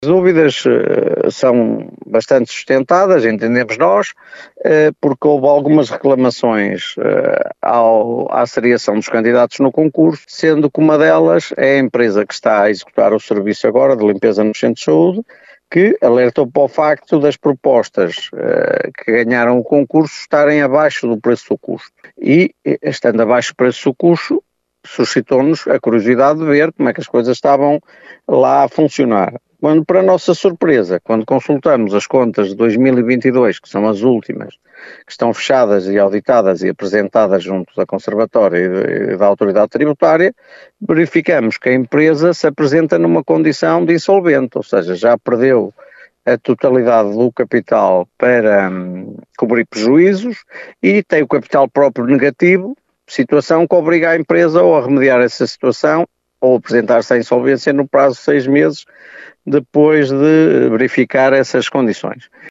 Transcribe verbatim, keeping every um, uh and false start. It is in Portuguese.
As dúvidas uh, são bastante sustentadas, entendemos nós, uh, porque houve algumas reclamações uh, ao, à seriação dos candidatos no concurso, sendo que uma delas é a empresa que está a executar o serviço agora de limpeza nos centros de saúde, que alertou para o facto das propostas uh, que ganharam o concurso estarem abaixo do preço do custo. E, estando abaixo do preço do custo, suscitou-nos a curiosidade de ver como é que as coisas estavam lá a funcionar. Quando, para nossa surpresa, quando consultamos as contas de dois mil e vinte e dois, que são as últimas, que estão fechadas e auditadas e apresentadas junto da Conservatória e da Autoridade Tributária, verificamos que a empresa se apresenta numa condição de insolvente, ou seja, já perdeu a totalidade do capital para hum, cobrir prejuízos e tem o capital próprio negativo, situação que obriga a empresa ou a remediar essa situação ou apresentar-se à insolvência no prazo de seis meses depois de verificar essas condições.